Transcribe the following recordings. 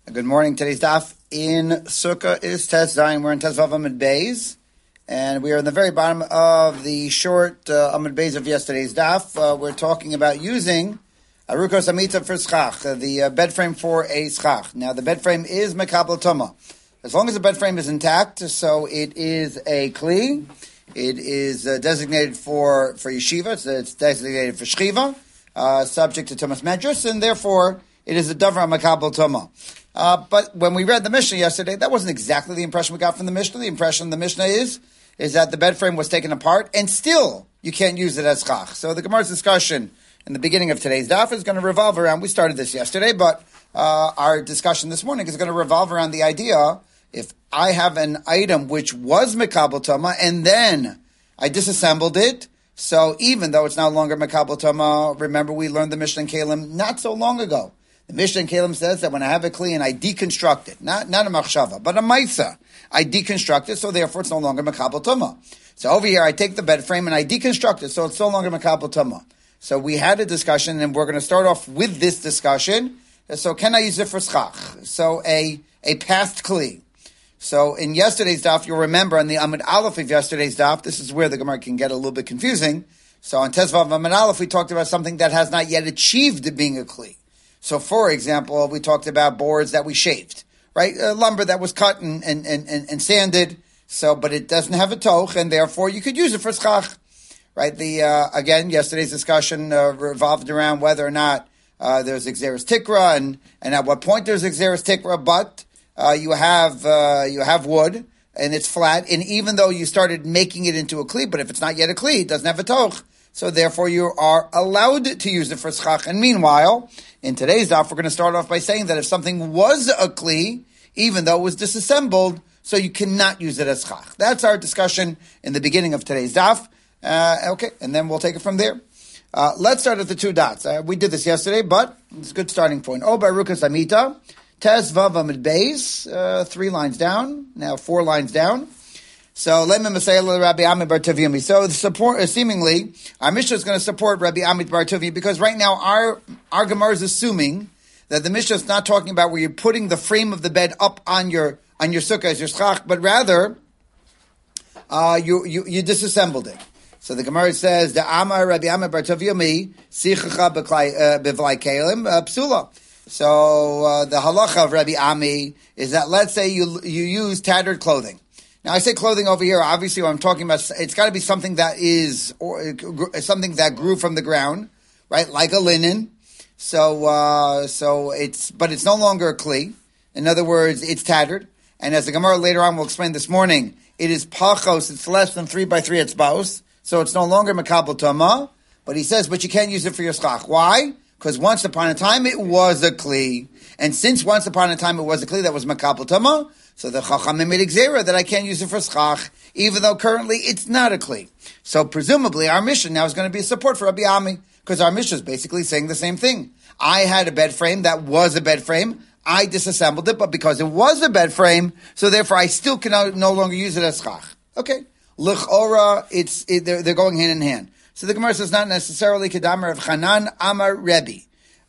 Good morning. Today's daf in Sukkah is Tes Zayin. We're in Tes Vav Amud Beis, and we are in the very bottom of the short Amud Beis of yesterday's daf. We're talking about using Arukos Amita for Schach, the bed frame for a Schach. Now, the bed frame is Mekabel Tumah. As long as the bed frame is intact, so it is a Kli. It is designated for Yeshiva. It's designated for Shchiva, subject to Tumas Medrash, and therefore it is a Davar Mekabel Tumah. But when we read the Mishnah yesterday, that wasn't exactly the impression we got from the Mishnah. The impression of the Mishnah is that the bed frame was taken apart, and still you can't use it as Schach. So the Gemara's discussion in the beginning of today's daf is going to revolve around, we started this yesterday, but our discussion this morning is going to revolve around the idea, if I have an item which was Mekabel Tumah, and then I disassembled it, so even though it's no longer Mekabel Tumah, remember we learned the Mishnah in Kalim not so long ago. The Mishnah in Kalim says that when I have a Kli and I deconstruct it, not a Machshava, but a Maisa, I deconstruct it, so therefore it's no longer Mekabel Tumah. So over here I take the bed frame and I deconstruct it, so it's no longer Mekabel Tumah. So we had a discussion, and we're going to start off with this discussion. So can I use it for Schach? So a past Kli. So in yesterday's daf, you'll remember on the Amud Aleph of yesterday's daf, this is where the Gemara can get a little bit confusing. So on Tezvav Amud Aleph, we talked about something that has not yet achieved being a Kli. So, for example, we talked about boards that we shaved, right? Lumber that was cut and sanded. So, but it doesn't have a toch, and therefore you could use it for schach, right? Again, yesterday's discussion revolved around whether or not there's Xeris Tikra and at what point there's Xeris Tikra. But you have wood and it's flat, and even though you started making it into a kli, but if it's not yet a kli, it doesn't have a toch. So therefore, you are allowed to use it for schach. And meanwhile, in today's daf, we're going to start off by saying that if something was a kli, even though it was disassembled, so you cannot use it as schach. That's our discussion in the beginning of today's daf. Okay, and then we'll take it from there. Let's start at the two dots. We did this yesterday, but it's a good starting point. O Barukas Amita, Tes Vav Amud Beis, 3 lines down, now 4 lines down. So, Rabbi Amit Bar Tuvia. So, seemingly, our Mishnah is going to support Rabbi Amit Bar Tuvia, because right now our Gemara is assuming that the Mishnah is not talking about where you're putting the frame of the bed up on your sukkah as your schach, but rather you disassembled it. So the Gemara says, "The Amar Rabbi Amit Bar Tuvia mi sichacha bevlai kelim psula." So the halacha of Rabbi Ami is that, let's say you use tattered clothing. Now, I say clothing over here. Obviously, what I'm talking about, it's got to be something that is something that grew from the ground, right? Like a linen. So it's no longer a kli. In other words, it's tattered. And as the Gemara later on will explain this morning, it is pachos. It's less than 3 by 3 etzbaos, so it's no longer mekabel tumah. But he says, but you can't use it for your schach. Why? Because once upon a time it was a kli, and since once upon a time it was a kli that was mekabel tumah, so the Chachamim made Xera that I can't use it for schach, even though currently it's not a kli. So presumably our mission now is going to be a support for Rabbi Ami, because our mission is basically saying the same thing. I had a bed frame that was a bed frame. I disassembled it, but because it was a bed frame, so therefore I still can no longer use it as schach. Okay. L'chora, they're going hand in hand. So the Gemara says not necessarily Kedamar of Chanan Amar Rebbe.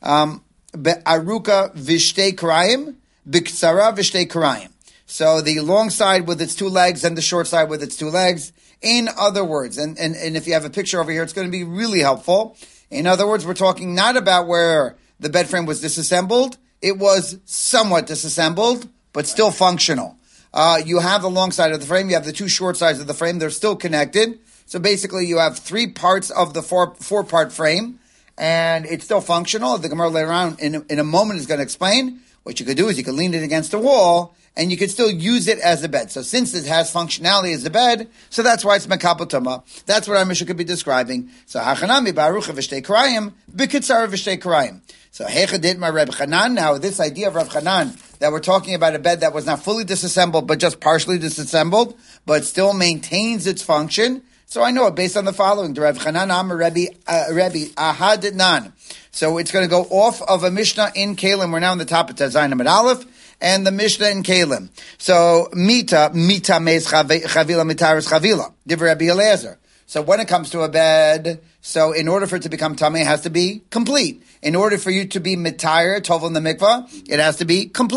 Aruka Vishtei Karayim, Biktsara Vishtei Karayim. So the long side with its 2 legs and the short side with its 2 legs. In other words, and if you have a picture over here, it's going to be really helpful. In other words, we're talking not about where the bed frame was disassembled. It was somewhat disassembled, but still functional. You have the long side of the frame. You have the 2 short sides of the frame. They're still connected. So basically, you have 3 parts of the 4-part frame, and it's still functional. The Gemara later on in a moment is going to explain. What you could do is you could lean it against a wall, and you could still use it as a bed. So since it has functionality as a bed, so that's why it's mekabel tumah. That's what our Mishnah could be describing. So hachanami ba'arucha v'shtei karayim, b'kitzara v'shtei karayim. So hechadit ma Reb Chanan. Now this idea of Reb Chanan, that we're talking about a bed that was not fully disassembled, but just partially disassembled, but still maintains its function. So I know it based on the following. The Reb Chanan Amar Rebbe Ahad Nan. So it's going to go off of a Mishnah in Kalim. We're now on the top of Tezayin Amud Aleph, and the Mishnah in Kalim. So mita mez chavila mitaris chavila. Divrei Rabbi Eliezer. So when it comes to a bed, so in order for it to become tamei, it has to be complete. In order for you to be mitayr, tovel in the mikvah, it has to be complete.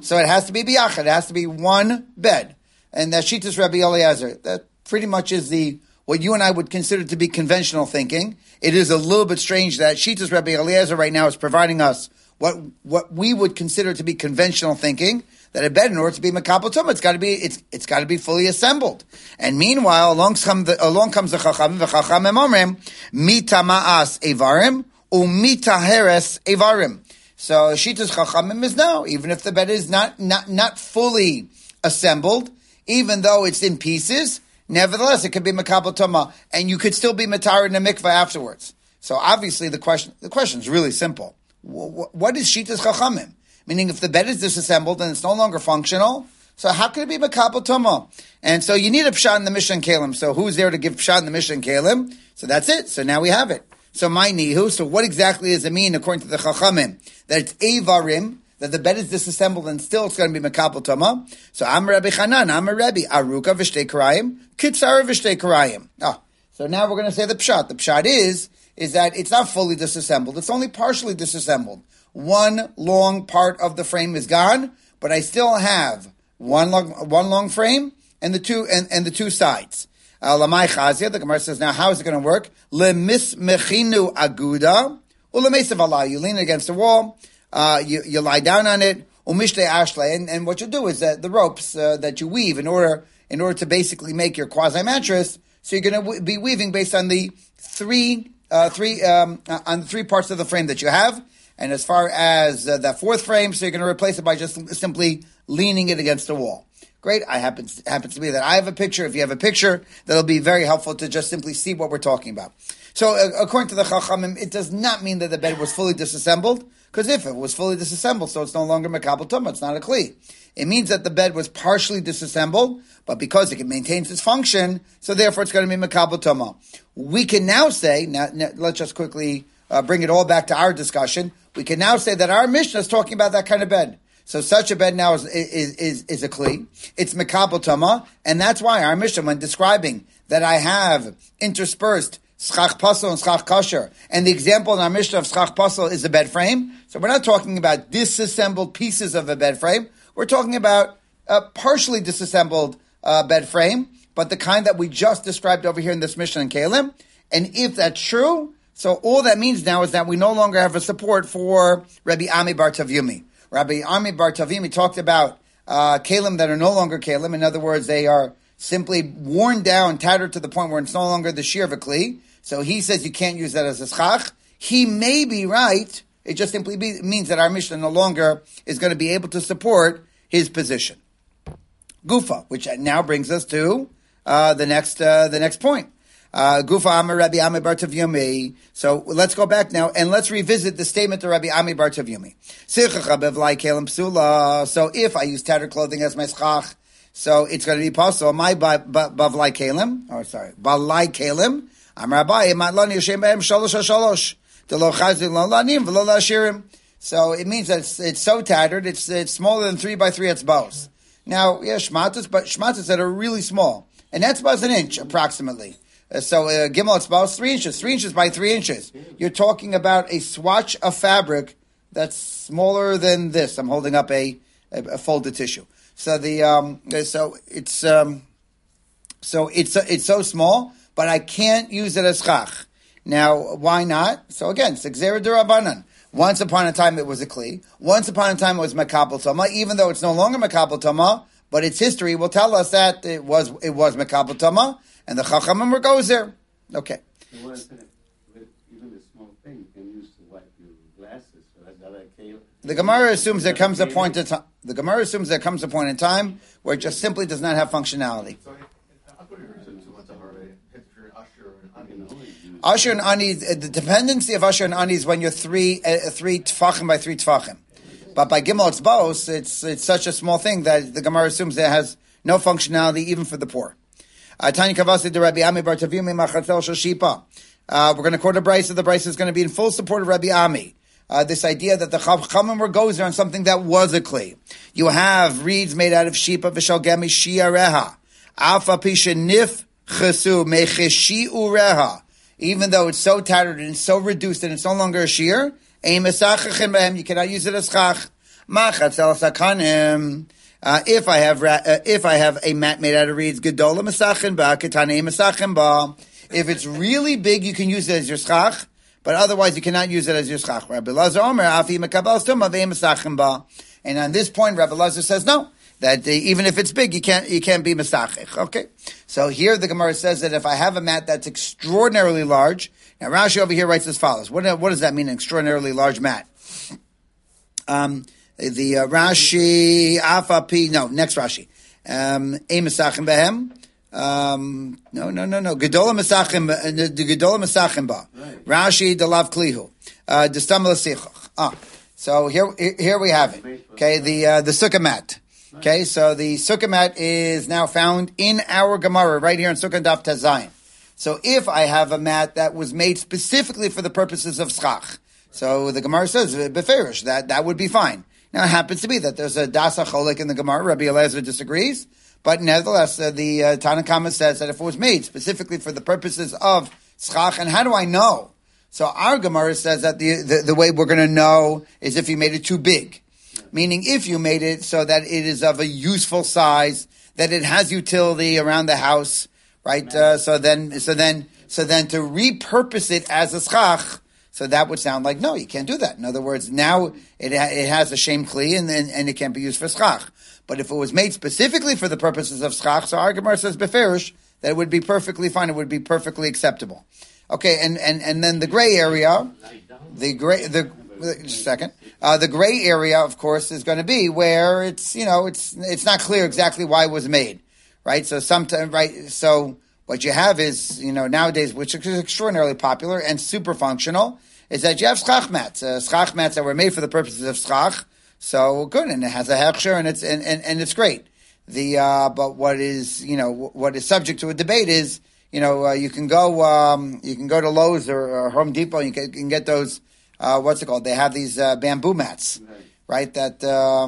So it has to be biyachad. It has to be one bed. And that Shitas Rabbi Eliezer, that pretty much is what you and I would consider to be conventional thinking. It is a little bit strange that Shitas Rabbi Eliezer right now is providing us what we would consider to be conventional thinking, that a bed, in order to be makabel tumah, it's got to be fully assembled. And meanwhile, along comes the chachamim, v'chachamim omrim mita ma'as evarim umita heres evarim. So Shitas chachamim is no, even if the bed is not fully assembled, even though it's in pieces, nevertheless it could be makabel tumah, and you could still be matar in the mikveh afterwards. So obviously the question is really simple. What is Shitas chachamim? Meaning, if the bed is disassembled and it's no longer functional, so how can it be makabel tumah? And so you need a pshat in the Mishnah and Kalim. So who's there to give pshat in the Mishnah and Kalim? So that's it. So now we have it. So my nihu. So what exactly does it mean according to the chachamim that it's evarim, that the bed is disassembled and still it's going to be makabel tumah? So Amar Rabbi Chanan, Amar Rabbi Aruka v'shtei karayim, kitzara v'shtei karayim. So now we're going to say the pshat. The pshat is that it's not fully disassembled. It's only partially disassembled. One long part of the frame is gone, but I still have one long frame and the two sides. Lamai Chazia, the Gemara says, now how is it going to work? Lemismechinu aguda, ulemesav Allah. You lean against the wall, you lie down on it, umishte ashle, and what you do is that the ropes that you weave in order to basically make your quasi mattress. So you're going to be weaving based on the three parts of the frame that you have. And as far as that fourth frame, so you're going to replace it by just simply leaning it against the wall. Great. Happens to be that I have a picture. If you have a picture, that'll be very helpful to just simply see what we're talking about. So according to the Chachamim, it does not mean that the bed was fully disassembled, because if it was fully disassembled, so it's no longer makabel tumah, it's not a kli. It means that the bed was partially disassembled, but because it maintains its function, so therefore it's going to be makabel tumah. We can now say, now let's just quickly bring it all back to our discussion. We can now say that our Mishnah is talking about that kind of bed. So such a bed now is a kli. It's makabel tumah, and that's why our Mishnah, when describing that I have interspersed schach pasel and schach kasher, and the example in our Mishnah of schach pasel is a bed frame. So we're not talking about disassembled pieces of a bed frame. We're talking about a partially disassembled bed frame, but the kind that we just described over here in this Mishnah and Kalim. And if that's true, so all that means now is that we no longer have a support for Rabbi Ami bar Tavyumi. Rabbi Ami bar Tavyumi talked about kalim that are no longer kalim. In other words, they are simply worn down, tattered to the point where it's no longer the shear of a kli. So he says you can't use that as a schach. He may be right. It just simply means that our Mishnah no longer is going to be able to support his position. Gufa, which now brings us to the next point. Gufa Amar Rabbi Ami bar Tavyumi. So let's go back now and let's revisit the statement of Rabbi Ami bar Tavyumi. So if I use tattered clothing as my schach, so it's going to be possible. My bavlai kalim, balai kalim. Amar Abaye matlani yoshem behem shalosh hashalosh. Delo chazin lo lanim v'lo lashirim. So it means that it's so tattered, it's smaller than 3 by 3 etzbaos. Now, yeah, shmatas, but shmatas that are really small. An etzba is an inch, approximately. So gimel etzbaos, 3 inches. 3 inches by 3 inches. You're talking about a swatch of fabric that's smaller than this. I'm holding up a folded tissue. So it's so small, but I can't use it as chach. Now, why not? So again, it's gzera d'Rabbanan. Once upon a time it was a kli. Once upon a time it was makabel tumah, even though it's no longer makabel tumah, but its history will tell us that it was makabel tumah, and the chachamim were goes there. Okay. So what is that? Even a small thing you can use to wipe your glasses. So that's not like the Gemara assumes there comes a point in time. The Gemara assumes there comes a point in time where it just simply does not have functionality. Asher and Ani, the dependency of Asher and Ani is when you're three tfachim by 3 tfachim. But by Gimel Etzbaos, it's such a small thing that the Gemara assumes it has no functionality even for the poor. Tani Kavasi de Rabbi Ami bar Tavyumi machatzel shel shipa. We're going to quote a brisa. The brisa is going to be in full support of Rabbi Ami. This idea that the Chachamim were gozer on something that was a kli. You have reeds made out of shipa v'shalgemi shiareha. Afa pisha nif chesu mecheshi ureha. Even though it's so tattered and so reduced and it's no longer a shear, you cannot use it as chach. Machatzel sakanim. If I have a mat made out of reeds, gedola masachin ba, ketane masachin ba. If it's really big, you can use it as your schach, but otherwise you cannot use it as your schach. Rabbi Lazar Omer, afi mekabel stuma ve'masachin ba. And on this point, Rabbi Lazar says no, that even if it's big, you can't be masachich. Okay, so here the Gemara says that if I have a mat that's extraordinarily large, now Rashi over here writes as follows. What does that mean? An extraordinarily large mat. The Rashi next Rashi. Masachim behem. No. Gedola masachim ba. Rashi delav klihu. Destam l'sichach. So here we have it. Okay, the sukkah mat. Okay, so the sukkah mat is now found in our Gemara right here in Sukkah Daf Tazayin. So if I have a mat that was made specifically for the purposes of schach, so the Gemara says beferish that would be fine. Now it happens to be that there's a dasa cholik in the Gemara. Rabbi Eliezer disagrees, but nevertheless the Tanna Kama says that if it was made specifically for the purposes of schach, and how do I know? So our Gemara says that the way we're going to know is if you made it too big. Meaning if you made it so that it is of a useful size, that it has utility around the house, right? So then to repurpose it as a schach, so that would sound like, no, you can't do that. In other words, now it has a shem kli and it can't be used for schach. But if it was made specifically for the purposes of schach, so our Gemara says beferish, that it would be perfectly fine, it would be perfectly acceptable. Okay, and then the gray area, just a second. The gray area, of course, is going to be where it's not clear exactly why it was made, right? So So what you have is, nowadays, which is extraordinarily popular and super functional, is that you have schach mats that were made for the purposes of schach. So good, and it has a hechsher, and it's great. But what is subject to a debate is, you can go to Lowe's or Home Depot, and you can get those. What's it called? They have these bamboo mats, right? That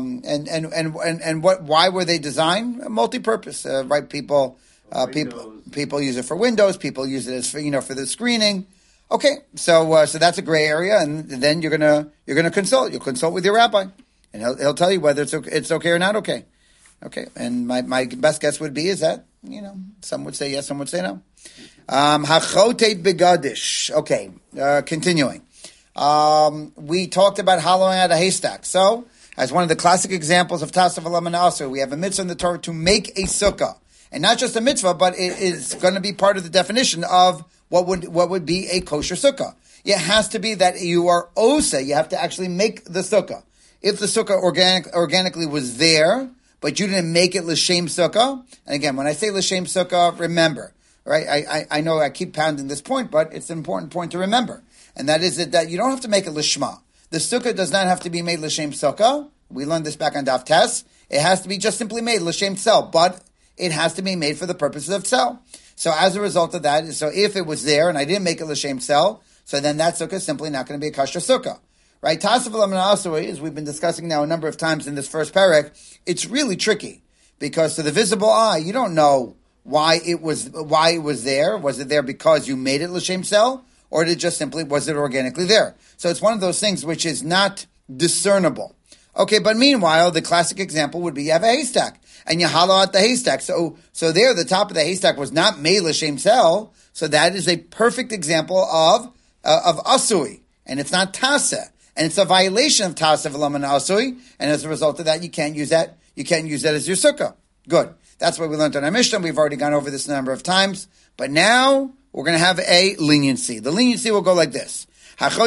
why were they designed? Multi-purpose, right? People use it for windows. People use it as for the screening. Okay, so that's a gray area, and then you're gonna consult. You'll consult with your rabbi, and he'll tell you whether it's okay or not okay. Okay, and my best guess would be is that some would say yes, some would say no. Hachotet begadish. Okay, continuing. We talked about hollowing out a haystack. So, as one of the classic examples of Tasav Alam and Asur, we have a mitzvah in the Torah to make a sukkah. And not just a mitzvah, but it is going to be part of the definition of what would be a kosher sukkah. It has to be that you are osa, you have to actually make the sukkah. If the sukkah organically was there, but you didn't make it l'shem sukkah, and again, when I say l'shem sukkah, remember, right? I know I keep pounding this point, but it's an important point to remember. And that is that you don't have to make it lishma. The sukkah does not have to be made l'shem sukkah. We learned this back on Daf Tes. It has to be just simply made l'shem tsel, but it has to be made for the purposes of tsel. So as a result of that, so if it was there and I didn't make it l'shem tsel, so then that sukkah is simply not going to be a kosher sukkah. Right? Tasav Alam and Asur, as we've been discussing now a number of times in this first parak, it's really tricky because to the visible eye, you don't know why it was there. Was it there because you made it l'shem tsel? Or did it just simply, was it organically there? So it's one of those things which is not discernible. Okay, but meanwhile, the classic example would be you have a haystack, and you hollow out the haystack. So there, the top of the haystack was not made l'shem tsel, so that is a perfect example of asui, and it's not tasa, and it's a violation of tasa v'lam and asui, and as a result of that, you can't use that as your sukkah. Good. That's what we learned on our Mishnah. We've already gone over this a number of times, but now we're going to have a leniency. The leniency will go like this. Okay,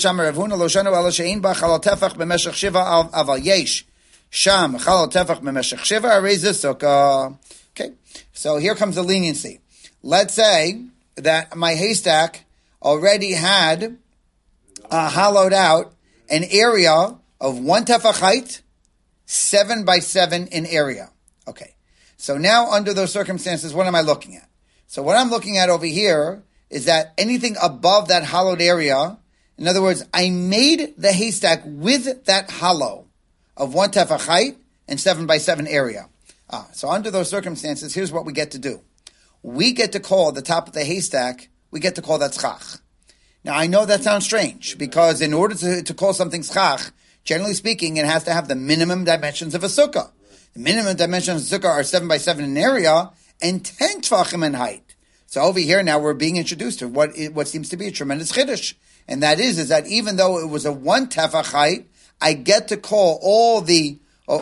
so here comes the leniency. Let's say that my haystack already had hollowed out an area of 1 tefach height, 7 by 7 in area. Okay, so now under those circumstances, what am I looking at? So what I'm looking at over here is that anything above that hollowed area, in other words, I made the haystack with that hollow of 1 tefach height and 7 by 7 area. So under those circumstances, here's what we get to do. We get to call the top of the haystack, we get to call that schach. Now I know that sounds strange, because in order to call something schach, Generally speaking, it has to have the minimum dimensions of a sukkah. The minimum dimensions of a sukkah are 7 by 7 in area and 10 tefachim in height. So over here now we're being introduced to what seems to be a tremendous chiddush. And that is that even though it was a 1 tefach height, I get to call all the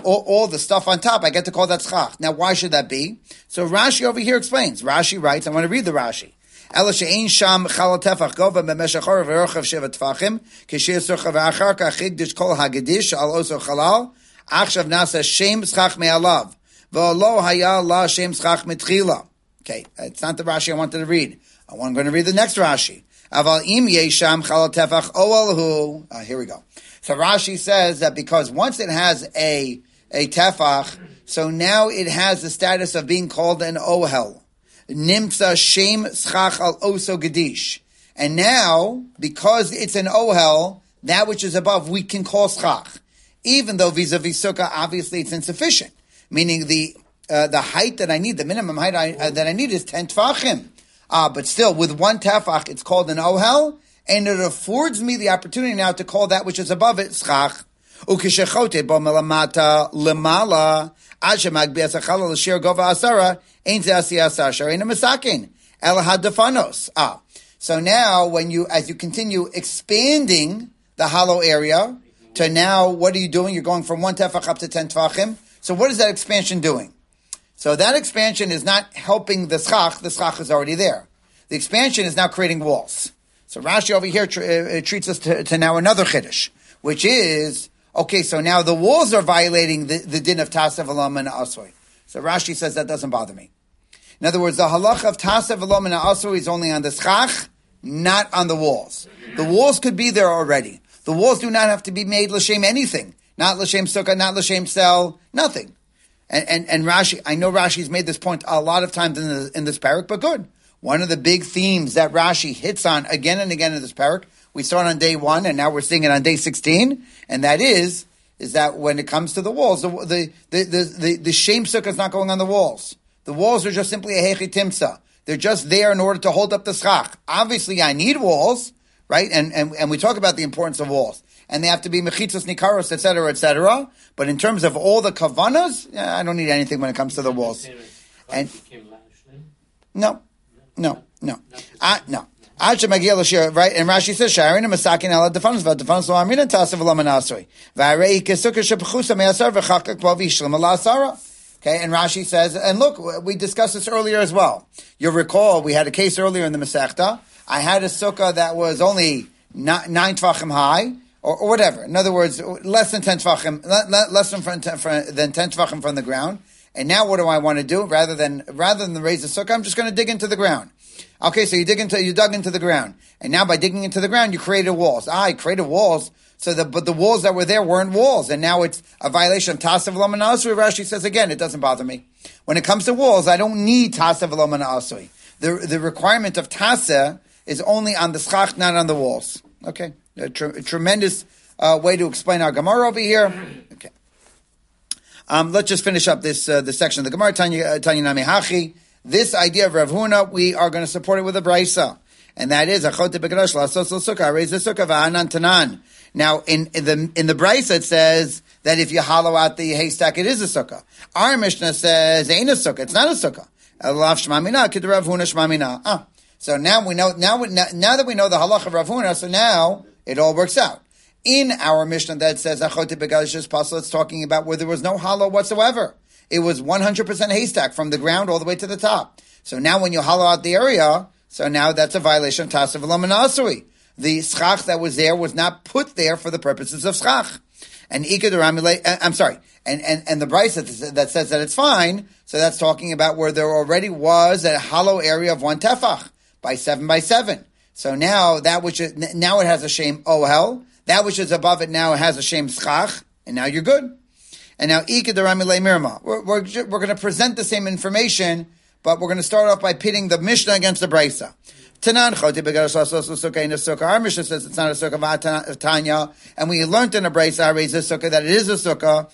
stuff on top, I get to call that schach. Now why should that be? So Rashi over here explains. Rashi writes, I want to read the Rashi. Ela she'ein sham chal tefach gova b'meshach hor v'rochav sheva tefachim k'shir surcha v'achar k'achigdish kol hagedish al oso chalal achshav nasa shem schach me'alav v'lo haya la shem schach mitchila. Okay, it's not the Rashi I wanted to read. I'm going to read the next Rashi. Aval im yesham chal tefach oalhu. Here we go. So Rashi says that because once it has a tefach, so now it has the status of being called an ohel. Nimtza shem schach al oso gedish. And now, because it's an ohel, that which is above, we can call schach. Even though vis-a-vis sukkah, obviously it's insufficient. Meaning the height that I need, the minimum height that I need is 10 tefachim. But still, with 1 tefach, it's called an ohel, and it affords me the opportunity now to call that which is above it schach. Ukishechote bo melamata lemala ashemag biasachal l'shir gova asara ein ze asiyasa sharein misakin el hadafanos. So now as you continue expanding the hollow area to now, what are you doing? You're going from 1 tefach up to 10 tefachim. So what is that expansion doing? So that expansion is not helping the schach is already there. The expansion is now creating walls. So Rashi over here treats us to now another chiddush, which is, okay, so now the walls are violating the din of Tasev Elam and Asoi. So Rashi says that doesn't bother me. In other words, the halacha of Tasev Elam and Asoi is only on the schach, not on the walls. The walls could be there already. The walls do not have to be made l'shem anything. Not l'shem sukkah, not l'shem cell, nothing. And Rashi, I know Rashi's made this point a lot of times in this parak, but good. One of the big themes that Rashi hits on again and again in this parak, we saw it on day 1, and now we're seeing it on day 16, and that is that when it comes to the walls, the shem sukkah is not going on the walls. The walls are just simply a hechi timsa. They're just there in order to hold up the schach. Obviously, I need walls, right? And we talk about the importance of walls. And they have to be mechitzos nikaros, etc. But in terms of all the kavanas, I don't need anything when it comes to the walls. And no. No. Right? And Rashi says, "Sharin masakin ala defanos v'defanos lo amina tasav lo manasoi v'arei kesukah shepechusa me'asar v'chakak bo v'ishlam ala asara." Okay, and Rashi says, and look, we discussed this earlier as well. You'll recall we had a case earlier in the Masechta. I had a sukkah that was only 9 tefachim high, or whatever. In other words, less than 10 tefachim, less than 10 tefachim from the ground. And now what do I want to do? Rather than raise the sukkah, I'm just going to dig into the ground. Okay, so you dug into the ground. And now by digging into the ground, you created walls. I created walls, but the walls that were there weren't walls. And now it's a violation of Tasav L'Man Asui. Rashi says again, it doesn't bother me. When it comes to walls, I don't need Tasav L'Man Asui. The requirement of Tasa is only on the schach, not on the walls. Okay, a tremendous way to explain our Gemara over here. Okay. Let's just finish up this section of the Gemara. Tanya Nami Hachi. This idea of Rav Huna, we are going to support it with a brisa, and that is Achote Begrash Lasos Sukkah, raise the sukkah v'anan tanan. Now, in the brisa it says that if you hollow out the haystack, it is a sukkah. Our Mishnah says ain't a sukkah, it's not a sukkah. Elav shmamina kid Rav Huna shmamina. So now we know now that we know the halach of Rav Huna, so now it all works out. In our Mishnah that says Achote Begrash Pasal, it's talking about where there was no hollow whatsoever. It was 100% haystack from the ground all the way to the top. So now when you hollow out the area, so now that's a violation of Tasav L'Man Asui. The schach that was there was not put there for the purposes of schach. And and the brisa that says that it's fine, so that's talking about where there already was a hollow area of 1 tefach by 7 by 7. So now now it has a shem ohel. That which is above it now has a shem schach, and now you're good. And now, we're going to present the same information, but we're going to start off by pitting the Mishnah against the Brisa. Our Mishnah says it's not a sukkah, Tanya, and we learned in the Brisa, I raise a sukkah, that it is a sukkah.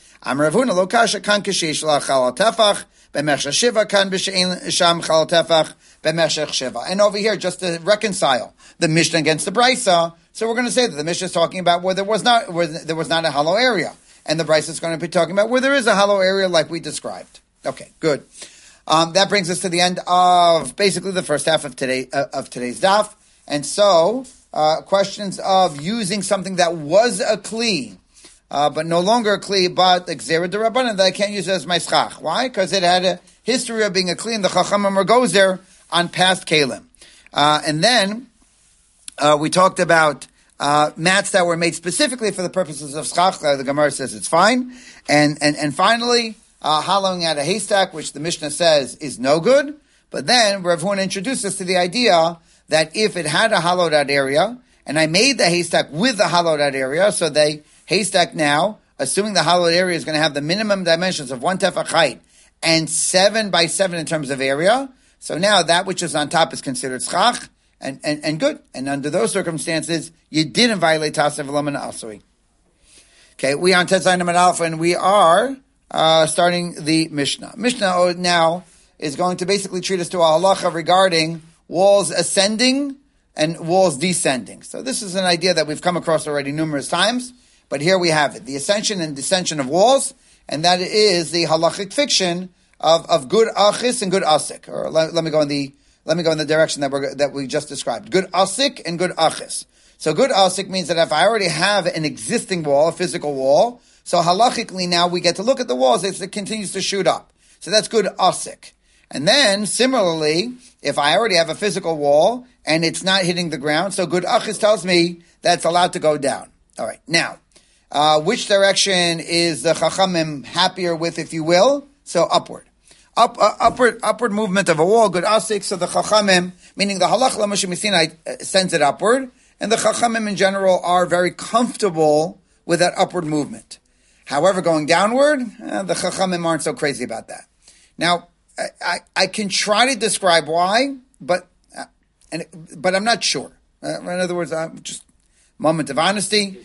And over here, just to reconcile the Mishnah against the Brisa, So we're going to say that the Mishnah is talking about where there was not a hollow area, and the Brisa is going to be talking about where there is a hollow area, like we described. Okay, good. That brings us to the end of basically the first half of today's daf, and so questions of using something that was a kli, but no longer a kli, but the Gzera D'Rabbanan, that I can't use it as my schach. Why? Because it had a history of being a kli, and the Chachamim goes there on past kalim. And then we talked about mats that were made specifically for the purposes of schach. The Gemara says it's fine. And finally, hollowing out a haystack, which the Mishnah says is no good. But then Rav Huna introduced us to the idea that if it had a hollowed out area, and I made the haystack with the hollowed out area, so the haystack now, assuming the hollowed area is going to have the minimum dimensions of 1 tefach height and 7 by 7 in terms of area, so now that which is on top is considered schach and good. And under those circumstances, you didn't violate Tasav V'lo Min Asui. Okay, we are on Tet Zayin Amud Aleph, and we are starting the Mishnah. Mishnah now is going to basically treat us to a halacha regarding walls ascending and walls descending. So this is an idea that we've come across already numerous times, but here we have it: the ascension and descension of walls, and that is the halachic fiction of good achis and good asik. Or let me go in the direction that we just described. Good asik and good achis. So good asik means that if I already have an existing wall, a physical wall, so halachically now we get to look at the walls as it continues to shoot up. So that's good asik. And then similarly, if I already have a physical wall and it's not hitting the ground, so good achis tells me that's allowed to go down. All right. Now, which direction is the chachamim happier with, if you will? So upward. Upward movement of a wall, good asik. So the chachamim, meaning the halach l'Moshe Sinai, sends it upward, and the chachamim in general are very comfortable with that upward movement. However, going downward, the chachamim aren't so crazy about that. Now, I can try to describe why, but I'm not sure. In other words, just moment of honesty.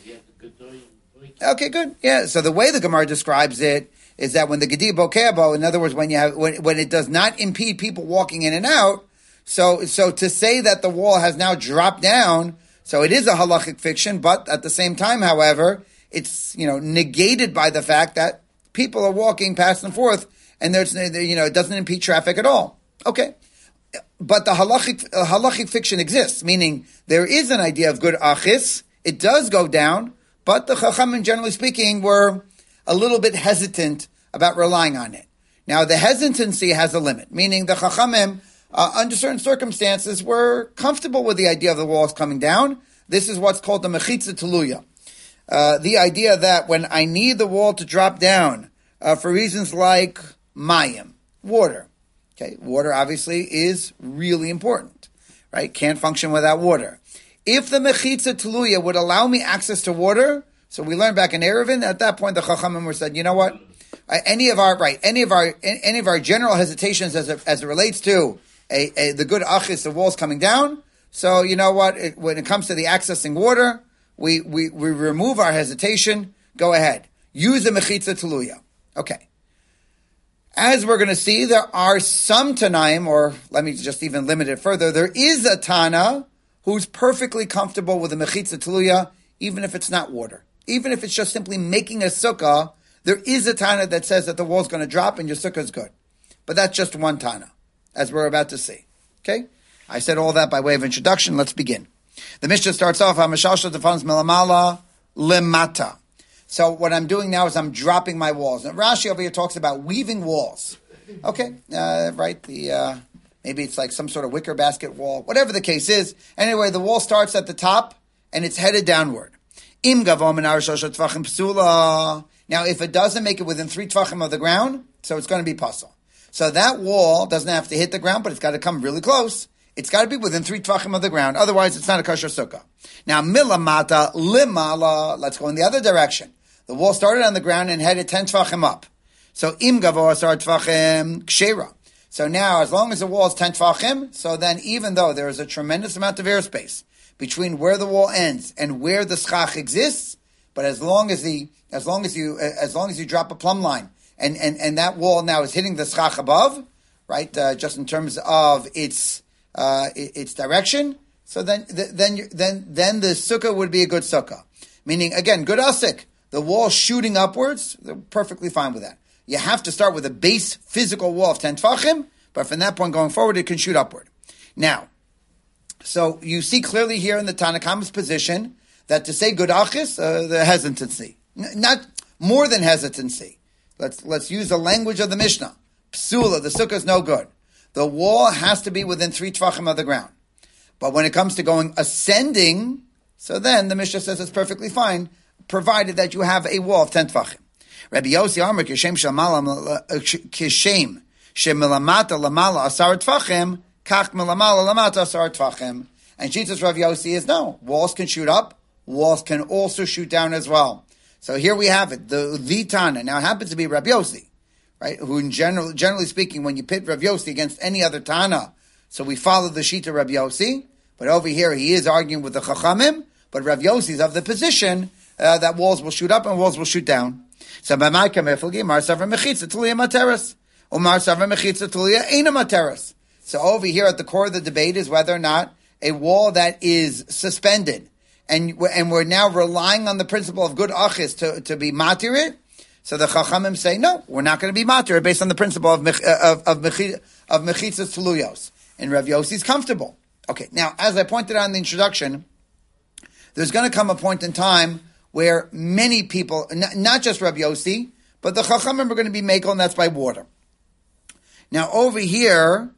Okay, good. Yeah. So the way the Gemara describes it is that when the Gedi Bokebo, in other words, when it does not impede people walking in and out, so to say that the wall has now dropped down, so it is a halachic fiction, but at the same time, however, it's negated by the fact that people are walking past and forth, and it doesn't impede traffic at all. Okay. But the halachic fiction exists, meaning there is an idea of good achis. It does go down, but the chachamim, generally speaking, were a little bit hesitant about relying on it. Now, the hesitancy has a limit, meaning the chachamim, under certain circumstances, were comfortable with the idea of the walls coming down. This is what's called the mechitza teluya. The idea that when I need the wall to drop down for reasons like mayim, water. Okay, water obviously is really important, right? Can't function without water. If the mechitza teluya would allow me access to water, so we learned back in Eruvin, at that point the chachamim were said, you know what? Any of our general hesitations as it relates to the good achis, the walls coming down. So you know what? When it comes to the accessing water, we remove our hesitation. Go ahead, use the mechitza teluya. Okay. As we're going to see, there are some Tanaim, or let me just even limit it further. There is a Tana who's perfectly comfortable with the mechitza teluya, even if it's not water, even if it's just simply making a sukkah. There is a Tana that says that the wall's going to drop and your sukkah is good, but that's just one Tana, as we're about to see. Okay, I said all that by way of introduction. Let's begin. The Mishnah starts off Hamashasha defans melamala lemata. So what I'm doing now is I'm dropping my walls. Now Rashi over here talks about weaving walls. Okay, right? Maybe it's like some sort of wicker basket wall, whatever the case is. Anyway, the wall starts at the top and it's headed downward. Im gavom min arshosha tvachim psula. Now, if it doesn't make it within 3 tvachim of the ground, so it's going to be pasul. So that wall doesn't have to hit the ground, but it's got to come really close. It's got to be within 3 tvachim of the ground. Otherwise, it's not a kosher sukkah. Now, milamata limala. Let's go in the other direction. The wall started on the ground and headed 10 tvachim up. So im gavoa asar tvachim kshera. So now, as long as the wall is 10 tvachim, so then even though there is a tremendous amount of airspace between where the wall ends and where the schach exists, but as long as you drop a plumb line and that wall now is hitting the schach above, right? Just in terms of its direction. So then the sukkah would be a good sukkah. Meaning, again, good asik. The wall shooting upwards, they're perfectly fine with that. You have to start with a base physical wall of 10 tfachim, but from that point going forward, it can shoot upward. Now, so you see clearly here in the Tanna Kama's position that to say good achis, the hesitancy. Not more than hesitancy. Let's use the language of the Mishnah. Psula, the sukkah is no good. The wall has to be within 3 tfachim of the ground. But when it comes to going ascending, so then the Mishnah says it's perfectly fine, provided that you have a wall of 10 tfachim. Rabbi Yossi Amar kishem shemilamata lamala asar tfachim kach milamala lamata asar tfachim. And Jesus Rabbi Yossi is no. Walls can shoot up. Walls can also shoot down as well. So here we have it. The Tana. Now it happens to be Rabbi Yossi, right? Who generally speaking, when you pit Rabbi Yossi against any other Tana, so we follow the Shita Rabbi Yossi. But over here he is arguing with the Chachamim. But Rabbi Yossi is of the position that walls will shoot up and walls will shoot down. So Mar Savra Mechitza Tulia Materas. Or Mar Savra Mechitza Tulia Eina Materas. So over here at the core of the debate is whether or not a wall that is suspended and we're now relying on the principle of good achis to be matir it. So the Chachamim say, no, we're not going to be matir it based on the principle of mechitzas tuluyos. And Rav Yossi's comfortable. Okay, now, as I pointed out in the introduction, there's going to come a point in time where many people, not just Rav Yossi, but the Chachamim are going to be makel, and that's by water. Now, over here,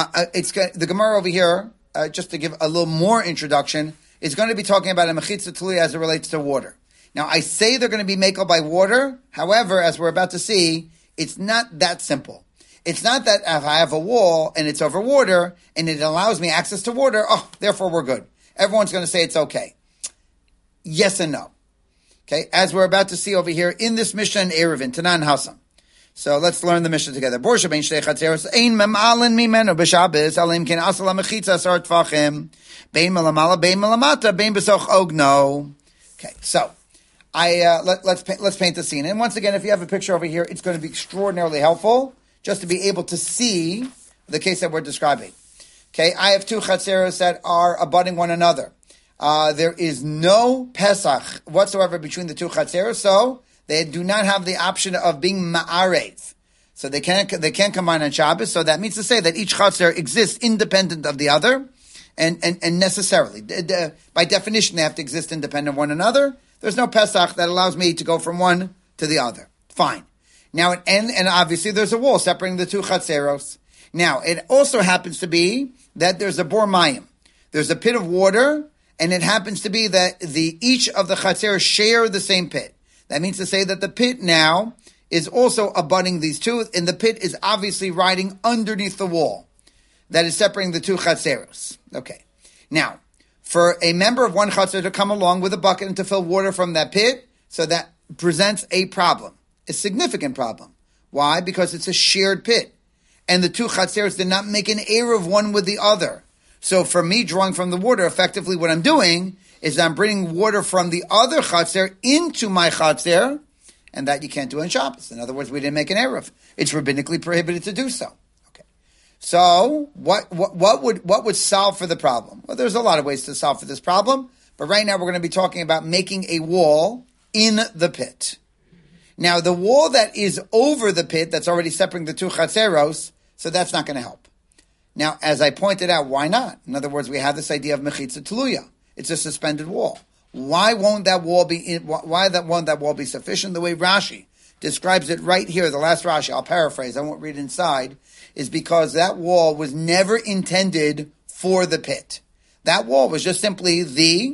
the Gemara over here, just to give a little more introduction, is going to be talking about a mechitza tuli as it relates to water. Now, I say they're going to be makel by water. However, as we're about to see, it's not that simple. It's not that if I have a wall and it's over water and it allows me access to water, therefore we're good. Everyone's going to say it's okay. Yes and no. Okay, as we're about to see over here in this Mishnah in Eruvin, Tanan Hasam. So let's learn the Mishnah together. Borsha bein shtei chatzeros ein memalen mimenu b'Shabbos alim ken asala mechitza asar tfachim bein melamala bein melamata bein besoch ogno. Okay, so let's paint the scene. And once again, if you have a picture over here, it's going to be extraordinarily helpful just to be able to see the case that we're describing. Okay, I have 2 chatzeros that are abutting one another. There is no Pesach whatsoever between the 2 chatzeros, so they do not have the option of being ma'arev. So they can't combine on Shabbos. So that means to say that each chatzer exists independent of the other, and necessarily, by definition, they have to exist independent of one another. There's no Pesach that allows me to go from one to the other. Fine. Now, and obviously there's a wall separating the 2 chatzeros. Now, it also happens to be that there's a bor mayim. There's a pit of water, and it happens to be that each of the chatzeros share the same pit. That means to say that the pit now is also abutting these 2, and the pit is obviously riding underneath the wall that is separating the 2 chatzeros. Okay. Now, for a member of one chatzer to come along with a bucket and to fill water from that pit, so that presents a problem, a significant problem. Why? Because it's a shared pit, and the 2 chatzeros did not make an eruv one with the other. So for me drawing from the water, effectively what I'm doing is I'm bringing water from the other chatzer into my chatzer, and that you can't do on Shabbos. In other words, we didn't make an eruv. It's rabbinically prohibited to do so. Okay. So what would solve for the problem? Well, there's a lot of ways to solve for this problem, but right now we're going to be talking about making a wall in the pit. Now, the wall that is over the pit, that's already separating the 2 chatzeros, so that's not going to help. Now, as I pointed out, why not? In other words, we have this idea of mechitza tuluya. It's a suspended wall. Why won't that wall be? Won't that wall be sufficient? The way Rashi describes it right here, the last Rashi, I'll paraphrase, I won't read inside, is because that wall was never intended for the pit. That wall was just simply the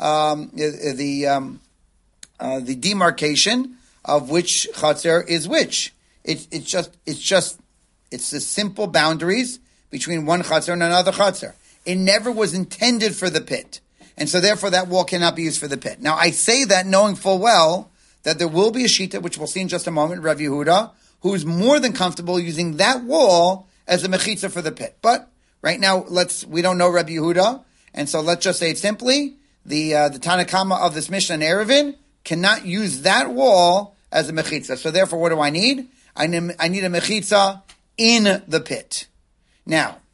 demarcation of which chatzer is which. It's the simple boundaries between one chatzer and another chatzer. It never was intended for the pit. And so therefore that wall cannot be used for the pit. Now I say that knowing full well that there will be a shita, which we'll see in just a moment, Rav Yehuda, who's more than comfortable using that wall as a mechitza for the pit. But right now, we don't know Rav Yehuda, and so let's just say it simply, the Tanna Kama of this Mishnah in Eruvin cannot use that wall as a mechitza. So therefore, what do I need? I need a mechitza in the pit. Now,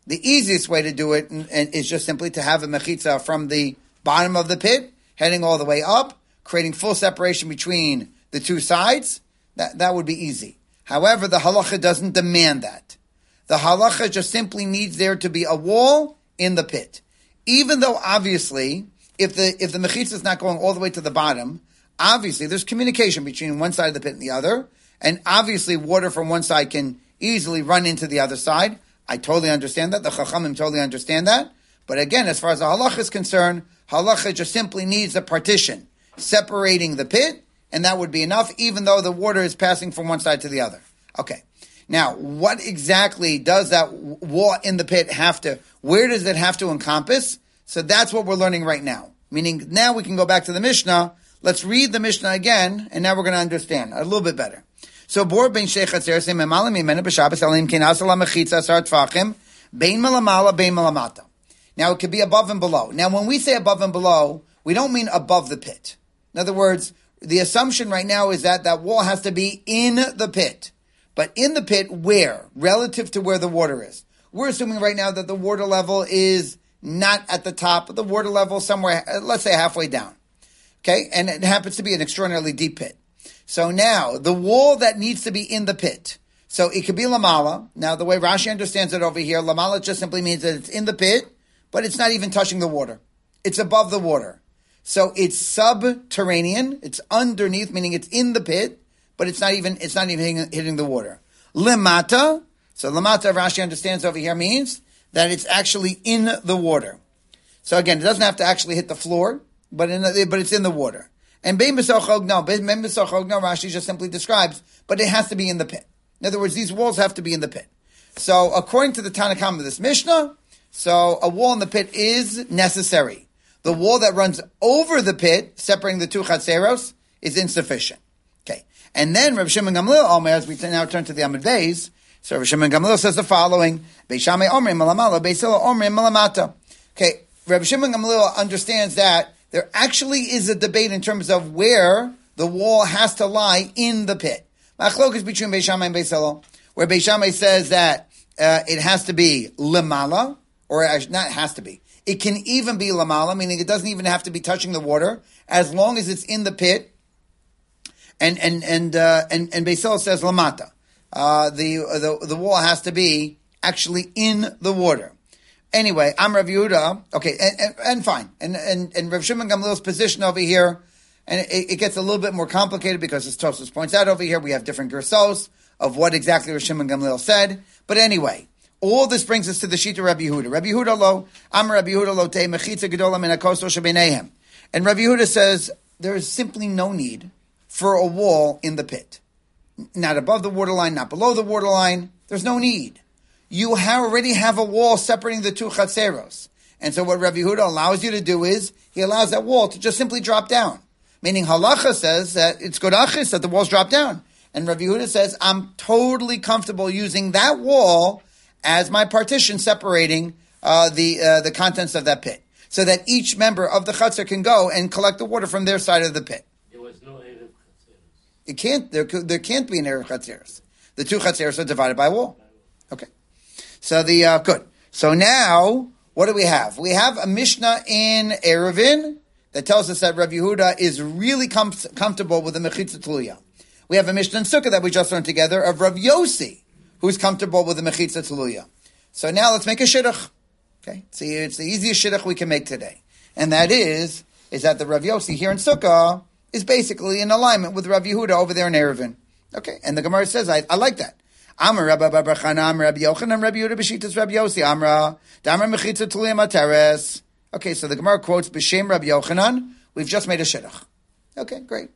The easiest way to do it and is just simply to have a mechitza from the bottom of the pit, heading all the way up, creating full separation between the two sides. That would be easy. However, the halacha doesn't demand that. The halacha just simply needs there to be a wall in the pit. Even though obviously, if the mechitza is not going all the way to the bottom, obviously there's communication between one side of the pit and the other, and obviously water from one side can easily run into the other side. I totally understand that. The Chachamim totally understand that. But again, as far as the halacha is concerned, halacha just simply needs a partition separating the pit, and that would be enough, even though the water is passing from one side to the other. Okay. Now, what exactly does that wall in the pit where does it have to encompass? So that's what we're learning right now. Meaning, now we can go back to the Mishnah. Let's read the Mishnah again, and now we're going to understand a little bit better. So, bor ben shei chatzeros memalim mimena b'Shabbos alim kin asal mechitza asar tfachim bein melamala bein melamata. Now, it could be above and below. Now, when we say above and below, we don't mean above the pit. In other words, the assumption right now is that that wall has to be in the pit. But in the pit, where? Relative to where the water is. We're assuming right now that the water level is not at the top, but the water level somewhere, let's say halfway down. Okay? And it happens to be an extraordinarily deep pit. So now, the wall that needs to be in the pit. So it could be lamala. Now, the way Rashi understands it over here, lamala just simply means that it's in the pit, but it's not even touching the water. It's above the water. So it's subterranean. It's underneath, meaning it's in the pit, but it's not even hitting the water. Limata. So limata, Rashi understands over here means that it's actually in the water. So again, it doesn't have to actually hit the floor, but it's in the water. And bein b'sochog, no, Rashi just simply describes, but it has to be in the pit. In other words, these walls have to be in the pit. So according to the Tanakhama of this Mishnah, so a wall in the pit is necessary. The wall that runs over the pit, separating the two chatzeros, is insufficient. Okay. And then Reb Shimon Gamliel Omer, as we now turn to the Amud Beis, so Reb Shimon Gamliel says the following, Beis Shammai Omrim Malamala, Beis Hillel Omrim Malamata. Okay. Reb Shimon Gamliel understands that there actually is a debate in terms of where the wall has to lie in the pit. Machlok is between Beis Shammai and Beis Hillel, where Beis Shammai says that it has to be limala, or not has to be. It can even be lamala, meaning it doesn't even have to be touching the water, as long as it's in the pit. And Beis Hillel says lamata. The wall has to be actually in the water. Anyway, I'm Rav Yehuda. Okay, and fine. And Rav Shimon Gamliel's position over here, and it gets a little bit more complicated because, as Tosfos points out over here, we have different gersos of what exactly Rav Shimon Gamliel said. But anyway, all this brings us to the Shita Rabbi Yehuda. Rabbi Yehuda lo, Am Rabbi Yehuda lo te mechitza gedola min hakosto shebenehem. And Rabbi Yehuda says there is simply no need for a wall in the pit. Not above the waterline, not below the waterline. There's no need. You already have a wall separating the two chatzeros. And so what Rabbi Yehuda allows you to do is, he allows that wall to just simply drop down. Meaning halacha says that it's good achis, that the walls drop down. And Rabbi Yehuda says, I'm totally comfortable using that wall as my partition separating the contents of that pit, so that each member of the chutzner can go and collect the water from their side of the pit. There was no erev chatzeros. It can't. There can't be an erev chatzeros. The two chatzeros are divided by a wall. Okay. So good. So now, what do we have? We have a Mishnah in Eruvin that tells us that Rav Yehuda is really comfortable with the mechitza tluya. We have a Mishnah in Sukkah that we just learned together of Rav Yossi, who's comfortable with the mechitza tluya. So now let's make a shidduch. Okay, see, it's the easiest shidduch we can make today, and that is that the Rav Yossi here in Sukkah is basically in alignment with Rav Yehuda over there in Eruvin. Okay, and the Gemara says, I like that. Amar Rabbi Bar Chana, Amar Rabbi Yochanan, Rabbi Yehuda b'shitas Rabbi Yossi, Amra Damar mechitza tluya materes. Okay, so the Gemara quotes b'shem Rabbi Yochanan. We've just made a shidduch. Okay, great.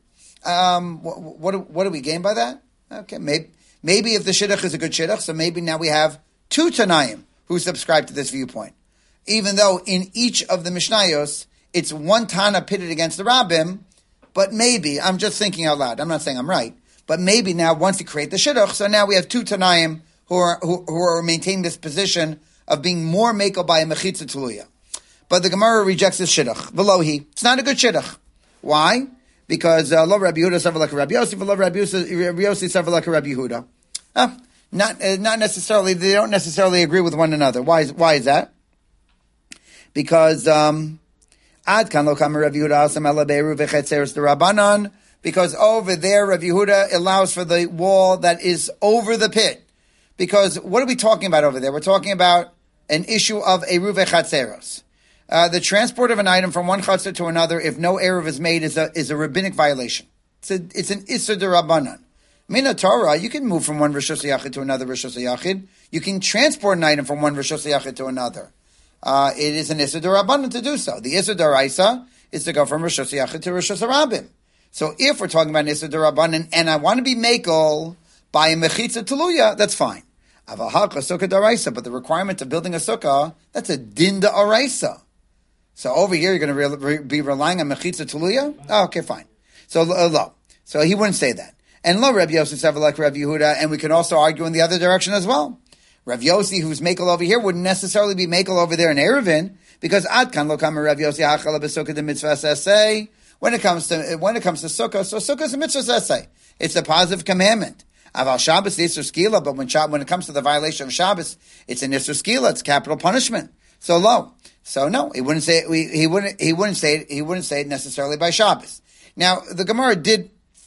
What do we gain by that? Okay, maybe if the shidduch is a good shidduch, so maybe now we have two Tanaim who subscribe to this viewpoint. Even though in each of the Mishnayos, it's one Tana pitted against the Rabbim, but maybe, I'm just thinking out loud, I'm not saying I'm right, but maybe now once you create the shidduch, so now we have two Tanaim who are maintaining this position of being more makel by a mechitza tluya. But the Gemara rejects this shidduch. Velohi. It's not a good shidduch. Why? Because lo Rabbi Yehuda sever like Rabbi Yossi, lo Rabbi Yossi sever like Rabbi Yehuda. Not necessarily. They don't necessarily agree with one another. Why is that? Because Ad kan lo kama Rav Yehuda asam ela be'eruv v'chetzeres d'Rabbanan. Because over there, Rav Yehuda allows for the wall that is over the pit. Because what are we talking about over there? We're talking about an issue of eruv v'chetzeros. The transport of an item from one chatzer to another, if no eruv is made, is a rabbinic violation. It's an Isser d'Rabbanan. Mina Torah, you can move from one Rishos Yachid to another Rishos Yachid. You can transport an item from one Rishos Yachid to another. It is an Isser d'Rabbanan to do so. The Isser d'Oraisa is to go from Rishos Yachid to Rishos Harabim. So if we're talking about an Isser d'Rabbanan and I want to be Mekel by a Mechitza Tuluya, that's fine. Aval Haka Sukkah d'Oraisa, but the requirement of building a Sukkah, that's a Din d'Oraisa. So over here, you're going to be relying on Mechitza Tuluya? Oh, okay, fine. So lo. So he wouldn't say that. And lo, Rabbi Yossi said like Rabbi Yehuda, and we can also argue in the other direction as well. Rabbi Yossi, who's Mekel over here, wouldn't necessarily be Mekel over there in Eruvin, because Ad kan lo kama Rabbi Yossi hachala b'sukkah de mitzvah essay. When it comes to Sukkah, so Sukkah is a mitzvah essay. It's a positive commandment. Aval Shabbos the Isser Skila, but when it comes to the violation of Shabbos, it's an Isser Skila. It's capital punishment. So lo. So no, he wouldn't say it. He wouldn't say it necessarily by Shabbos. Now the Gemara did.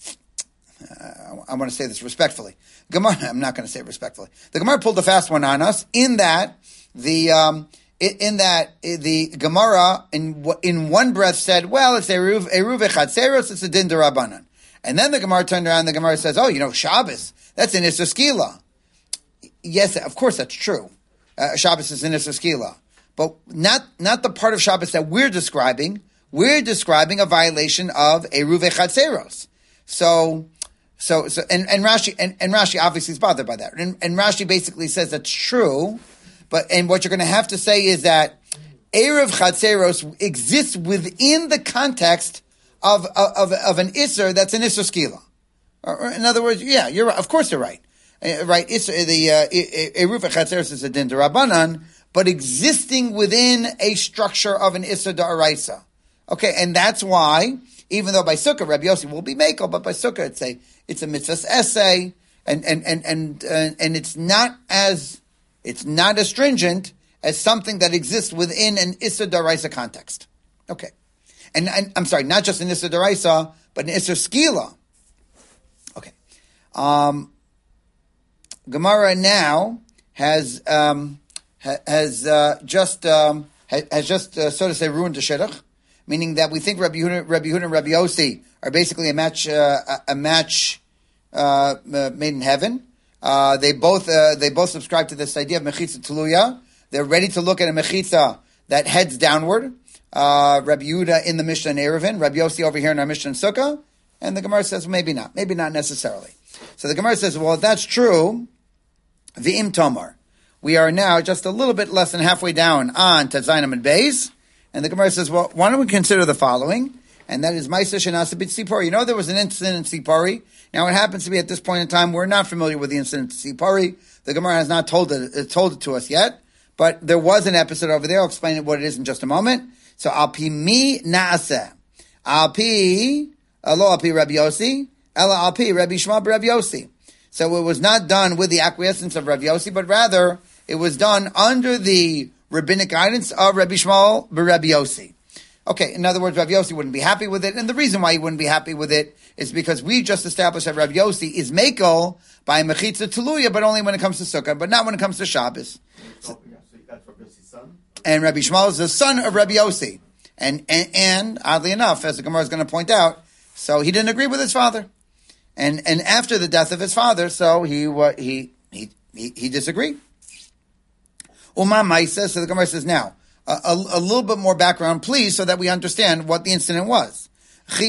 I want to say this respectfully. I'm not going to say it respectfully. The Gemara pulled a fast one on us in that the Gemara in one breath said, well, it's eruv echatzeros, it's a din d'Rabbanan. And then the Gemara turned around and the Gemara says, oh, Shabbos, that's an Isser Skila. Yes, of course that's true. Shabbos is an Isser Skila. But not the part of Shabbos that we're describing. We're describing a violation of eruv echatzeros. So and Rashi obviously is bothered by that. And Rashi basically says that's true, and what you're going to have to say is that Erev Chatzeros exists within the context of an Isser that's an Isser Skila. Or in other words, yeah, you're right. Of course you're right. Right, Erev Chatzeros is a din d'Rabbanan, but existing within a structure of an Isser d'Oraisa. Okay, and that's why, even though by Sukkah, Rabbi Yossi will be Mekel, but by Sukkah it's a mitzvah's essay, and it's not as stringent as something that exists within an Issa D'Oraisa context. Okay. And I'm sorry, not just an Issa D'Oraisa, but an Issa Skila. Okay. Gemara now has just so to say ruined the shidduch, meaning that we think Rabbi Yehuda and Rabbi Yossi are basically a match made in heaven. They both subscribe to this idea of mechitza tuluya. They're ready to look at a mechitza that heads downward. Rabbi Yehuda in the Mishnah in Eruvin, Rabbi Yossi over here in our Mishnah in Sukkah, and the Gemara says maybe not necessarily. So the Gemara says, well, if that's true, v'im tomar. We are now just a little bit less than halfway down on Tzayin and Beis, and the Gemara says, well, why don't we consider the following? And that is Ma'aseh Shenasa B'Tzipori. There was an incident in Tzipori. Now, it happens to be at this point in time, we're not familiar with the incident in Tzipori. The Gemara has not told it to us yet, but there was an episode over there. I'll explain what it is in just a moment. So, Al Pi Mi Na'aseh. Al Pi, Lo Al Pi Rabbi Yossi, Ela Al Pi Rabbi Shmuel Rabbi Yossi. So, it was not done with the acquiescence of Rabbi Yossi, but rather, it was done under the rabbinic guidance of Rabbi Shmuel Rabbi Yossi. Okay, in other words, Rabbi Yossi wouldn't be happy with it, and the reason why he wouldn't be happy with it is because we just established that Rabbi Yossi is Mekel by Mechitza Tuluya, but only when it comes to Sukkah, but not when it comes to Shabbos. So that's Rabbi Yossi's son? And Rabbi Shmuel is the son of Rabbi Yossi. And oddly enough, as the Gemara is going to point out, so he didn't agree with his father. And after the death of his father, so he disagreed. Uma Maisa, so the Gemara says now, a little bit more background, please, so that we understand what the incident was. So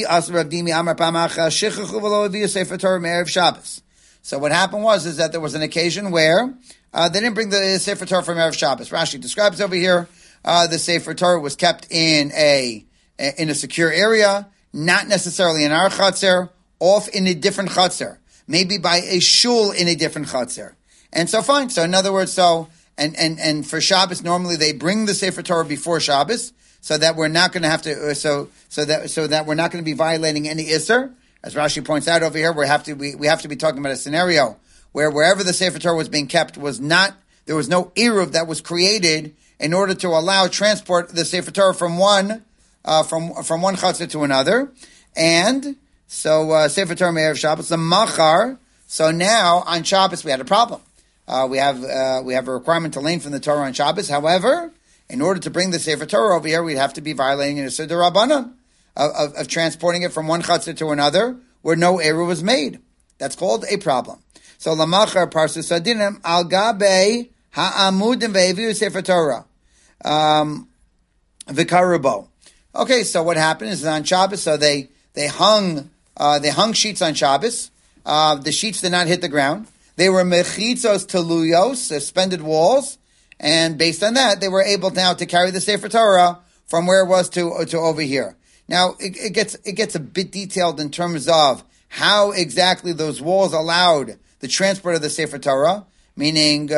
what happened is that there was an occasion where they didn't bring the Sefer Torah from Erev Shabbos. Rashi describes over here the Sefer Torah was kept in a secure area, not necessarily in our Chatzar, off in a different Chatzar, maybe by a shul in a different Chatzar. And so fine. So in other words, And for Shabbos, normally they bring the Sefer Torah before Shabbos, so that we're not going to have to, so that we're not going to be violating any Isser. As Rashi points out over here, we have to be talking about a scenario where wherever the Sefer Torah was being kept there was no eruv that was created in order to allow transport the Sefer Torah from one chutzner to another. And so Sefer Torah Me'erev Shabbos, the Machar. So now on Shabbos we had a problem. We have a requirement to lane from the Torah on Shabbos. However, in order to bring the Sefer Torah over here, we'd have to be violating a Siddur Rabbanan of transporting it from one chutzner to another where no eruv was made. That's called a problem. So Lamachar Parsus Adinim Al Gabe Ha'amudim Ve'eviu Sefer Torah V'karubo. Okay, so what happened is on Shabbos, so they hung sheets on Shabbos. The sheets did not hit the ground. They were mechitzos teluyos, suspended walls, and based on that, they were able now to carry the Sefer Torah from where it was to over here. Now it gets a bit detailed in terms of how exactly those walls allowed the transport of the Sefer Torah, meaning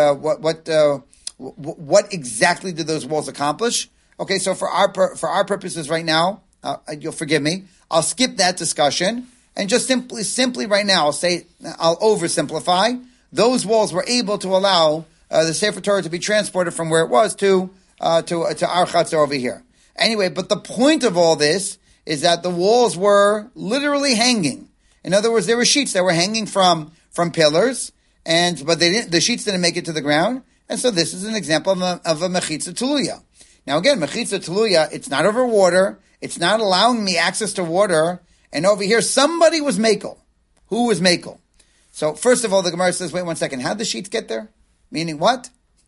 what exactly did those walls accomplish? Okay, so for our purposes right now, you'll forgive me, I'll skip that discussion and just simply right now I'll oversimplify. Those walls were able to allow the Sefer Torah to be transported from where it was to our chutzner over here. Anyway, but the point of all this is that the walls were literally hanging. In other words, there were sheets that were hanging from pillars, but the sheets didn't make it to the ground, and so this is an example of a mechitza tuluya. Now again, mechitza tuluya, it's not over water, it's not allowing me access to water, and over here somebody was mekel. Who was mekel? So first of all, the Gemara says, wait 1 second, how'd the sheets get there? Meaning what?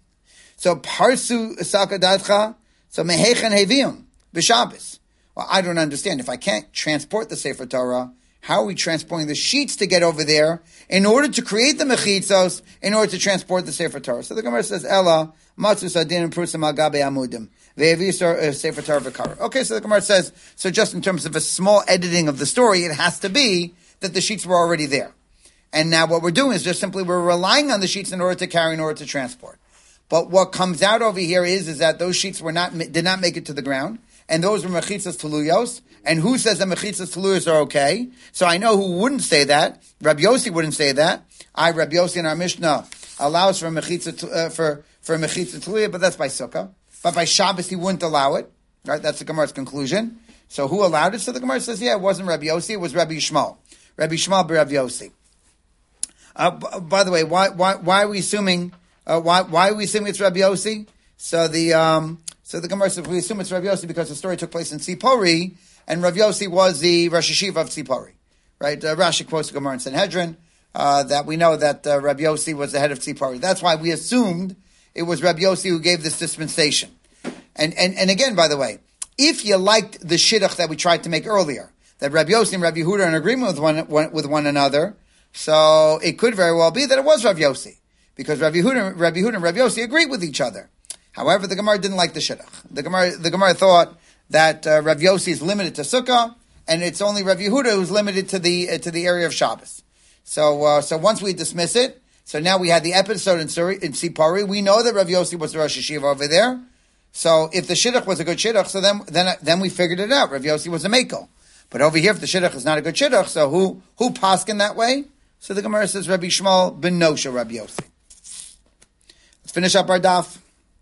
So parsu sakadadcha, so mehechan hevium b'Shabbos. Well, I don't understand. If I can't transport the Sefer Torah, how are we transporting the sheets to get over there in order to create the mechitzos, in order to transport the Sefer Torah? So the Gemara says, Ella, matzus adin prusam al gabe amudim, ve'evisor Sefer Torah v'kar. Okay, so the Gemara says, so just in terms of a small editing of the story, it has to be that the sheets were already there. And now what we're doing is just simply we're relying on the sheets in order to carry, in order to transport. But what comes out over here is that those sheets did not make it to the ground, and those were mechitzas teluyos. And who says that mechitzas teluyos are okay? So I know who wouldn't say that. Rabbi Yossi wouldn't say that. Rabbi Yossi in our Mishnah allows for mechitzah for mechitzah teluya, but that's by sukkah. But by Shabbos he wouldn't allow it. Right? That's the Gemara's conclusion. So who allowed it? So the Gemara says, yeah, it wasn't Rabbi Yossi, it was Rabbi Yishmael. Rabbi Yishmael by Rabbi Yossi. By the way, why are we assuming? Why are we assuming it's Rabbi Yossi? So the Gemara says we assume it's Rabbi Yossi because the story took place in Tzipori, and Rabbi Yossi was the Rosh Hashiva of Tzipori. Right? Rashi quotes the Gemara in Sanhedrin that we know that Rabbi Yossi was the head of Tzipori. That's why we assumed it was Rabbi Yossi who gave this dispensation. And again, by the way, if you liked the shidduch that we tried to make earlier, that Rabbi Yossi and Rabbi Yehuda are in agreement with one another, so it could very well be that it was Rabbi Yossi, because Rabbi Yehuda and Rabbi Yossi agreed with each other. However, the Gemara didn't like the shidduch. The Gemara thought that Rabbi Yossi is limited to Sukkah, and it's only Rabbi Yehuda who's limited to the area of Shabbos. So once we dismiss it, so now we had the episode in Tzipori. We know that Rabbi Yossi was the Rosh Hashiva over there. So if the shidduch was a good shidduch, so then we figured it out. Rabbi Yossi was a mekel. But over here, if the shidduch is not a good shidduch, so who paskin that way? So the Gemara says Rabbi Shmuel ben Nosha Rabbi Yossi. Let's finish up our daf.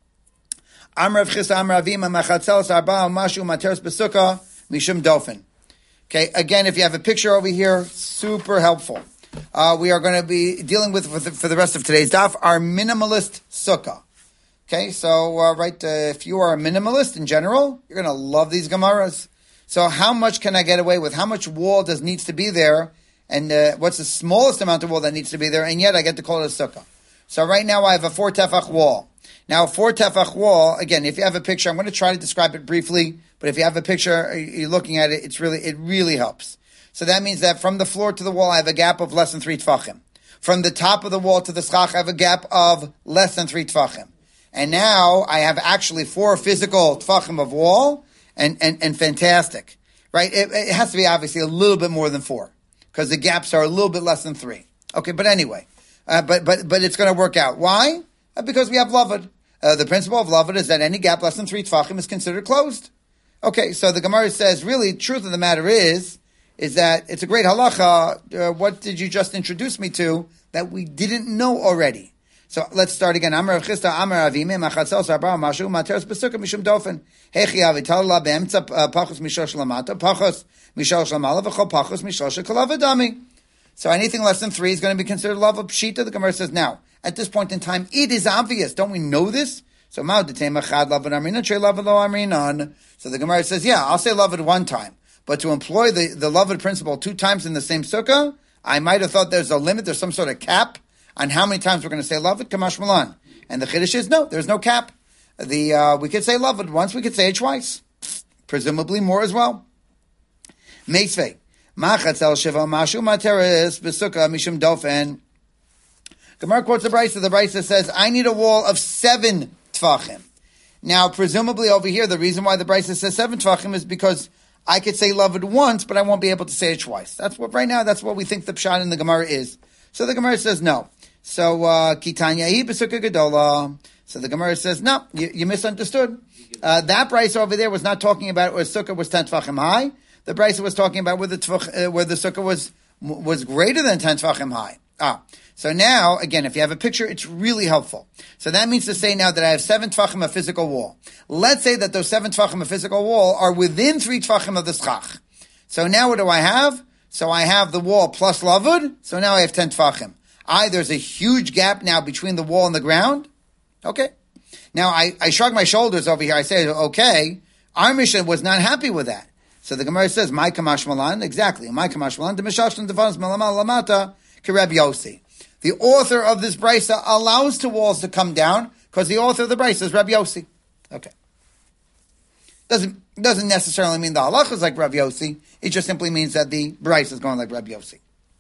Amrav Chisa Amravim Machatzelos Arba Mashu Materos Besukkah Mishum Dofen. Okay, again, if you have a picture over here, super helpful. We are going to be dealing with for the rest of today's daf our minimalist sukkah. Okay, so if you are a minimalist in general, you're going to love these Gemaras. So how much can I get away with? How much wall needs to be there? And what's the smallest amount of wall that needs to be there? And yet I get to call it a sukkah. So right now I have a 4 tefach wall. Now a 4 tefach wall, again, if you have a picture, I'm going to try to describe it briefly, but if you have a picture, you're looking at it, it really helps. So that means that from the floor to the wall, I have a gap of less than 3 tefachim. From the top of the wall to the schach, I have a gap of less than 3 tefachim. And now I have actually 4 physical tefachim of wall, and fantastic. Right? It has to be obviously a little bit more than 4. Because the gaps are a little bit less than 3. Okay, but anyway. But it's going to work out. Why? Because we have Lavid. The principle of Lavid is that any gap less than 3 tefachim is considered closed. Okay, so the Gemara says, really, truth of the matter is is that it's a great halacha. What did you just introduce me to that we didn't know already? So let's start again. Amar Rav Chisda, Amar Avime, Machatzel Sarbar Mashu Materes Besukkah Mishum Dofen. Hechi Avital La Beemtza Pachos Mishosh Lamata Pachos Mishosh Lamala V'Chol Pachos Mishosh Kalavadami. So anything less than 3 is going to be considered love of Pshita. The Gemara says now. At this point in time, it is obvious. Don't we know this? So so the Gemara says, yeah, I'll say loved 1 time. But to employ the loved principle 2 times in the same sukkah, I might have thought there's a limit, there's some sort of cap on how many times we're going to say loved, Kamash Malan. And the Chiddush is, no, there's no cap. We could say loved once, we could say it twice. Presumably more as well. Meisvei. Machatzel Shiva Mashu Materes Besukkah Mishum Dofen. Gemara quotes the Brisa. The Brisa says, I need a wall of 7 Tvachim. Now, presumably over here, the reason why the Brisa says 7 Tvachim is because I could say loved once, but I won't be able to say it twice. That's what we think the Pshat in the Gemara is. So the Gemara says no. So, Kitanyahi Besukkah Gedola. So the Gemara says, no, you misunderstood. That Brisa over there was not talking about where Sukkah was 10 Tvachim high. The Brisa was talking about where the Sukkah was greater than 10 Tvachim high. So now, again, if you have a picture, it's really helpful. So that means to say now that I have 7 Tvachim of physical wall. Let's say that those 7 Tvachim of physical wall are within 3 Tvachim of the Schach. So now what do I have? So I have the wall plus Lavud. So now I have 10 Tvachim. There's a huge gap now between the wall and the ground. Okay. Now I shrug my shoulders over here. I say, okay, our Mishnah was not happy with that. So the Gemara says, my Kamash Malan, exactly. My Kamash Malan, the Mishashlan Devanas Malamal Lamata, Kereb Yossi. The author of this Brisa allows 2 walls to come down because the author of the Brisa is Rabbi Yossi. Okay. Doesn't necessarily mean the halacha is like Rabbi Yossi. It just simply means that the Brisa is going like Rabbi Yossi.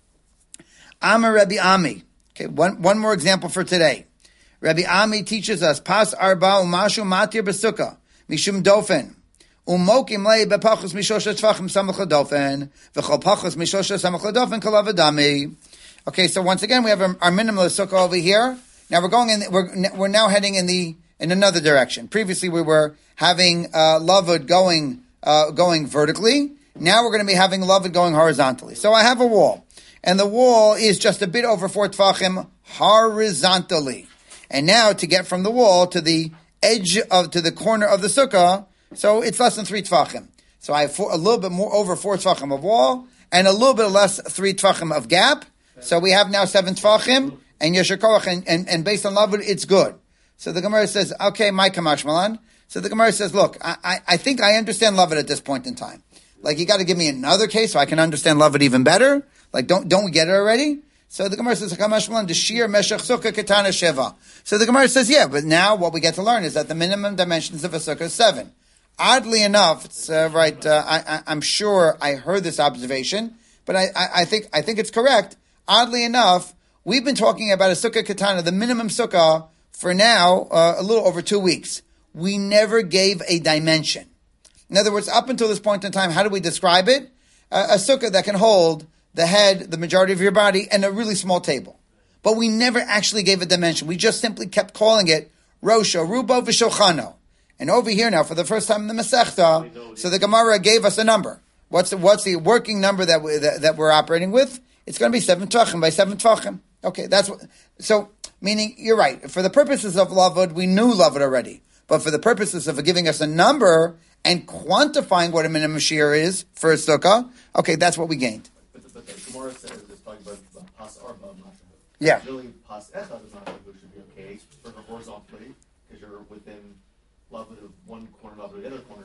Amar Rabbi Ami. Okay, one more example for today. Rabbi Ami teaches us, Pas Arba Umashu Matir Besukkah, Mishum Dofen. Umokim lei bepachos mishosha tvachim samach dofen, v'chol pachos mishosha samach dofen kalavadami. Okay, so once again we have our minimalist sukkah over here. Now we're now heading in another direction. Previously we were having lavud going vertically. Now we're going to be having lavud going horizontally. So I have a wall, and the wall is just a bit over 4 tvachim horizontally. And now to get from the wall to the edge to the corner of the sukkah, so it's less than 3 tvachim. So I have a little bit more over 4 tvachim of wall and a little bit less 3 tvachim of gap. So we have now 7 tvachim and Yesher Koach and based on Lavud, it's good. So the Gemara says, okay, my Kamash Malan. So the Gemara says, look, I think I understand Lavud at this point in time. Like you got to give me another case so I can understand Lavud even better. Like don't we get it already? So the Gemara says, Kamash Malan, Deshir Meshach Sukkah Katana Sheva. So the Gemara says, yeah, but now what we get to learn is that the minimum dimensions of a sukkah is 7. Oddly enough, it's right. I'm sure I heard this observation, but I think it's correct. Oddly enough, we've been talking about a sukkah katana, the minimum sukkah, for now a little over 2 weeks. We never gave a dimension. In other words, up until this point in time, how do we describe it? A sukkah that can hold the head, the majority of your body, and a really small table. But we never actually gave a dimension. We just simply kept calling it Rosho, Rubo, V'Shulchano. And over here now, for the first time in the Masechta, so the Gemara gave us a number. What's the working number that we're operating with? It's going to be 7 tvachim by 7 tvachim. Okay, that's what. So, meaning you're right. For the purposes of lavud, we knew lavud already. But for the purposes of giving us a number and quantifying what a minimum shear is for a sukkah, okay, that's what we gained. But the Gemara says it's talking about the pas arba mashahu. Yeah. Really, pas echad mashahu should be okay for horizontally because you're within lavud of one corner, lavud of the other corner.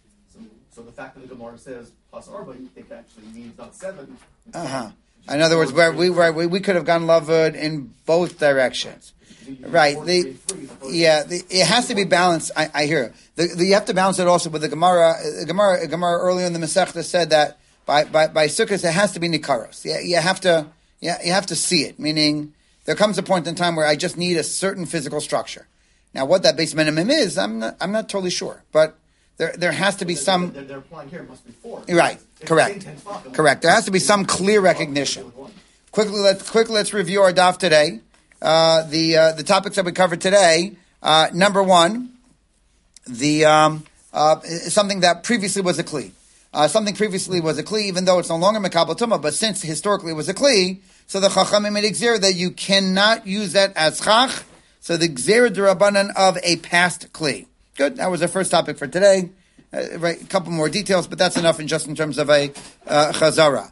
So the fact that the Gemara says plus arba, you think actually means not 7. In other words, we could have gone lavud in both directions. Right. It has to be balanced. I hear. You have to balance it also with the Gemara. Gemara earlier in the Masechta said that by sukkahs it has to be nikaros. You have to see it. Meaning there comes a point in time where I just need a certain physical structure. Now, what that base minimum is, I'm not totally sure, but there has to be some. They're applying here. It must be 4. Right. Correct. There has to be some clear recognition. Quickly, let's review our daf today. The topics that we covered today. Number 1, something that previously was a kli. something previously was a kli, even though it's no longer mekabel tumah, but since historically it was a kli, so the chachamim made gzera that you cannot use that as chach. So the gzera d'Rabbanan of a past kli. Good. That was our first topic for today. Right, a couple more details, but that's enough in terms of a chazara.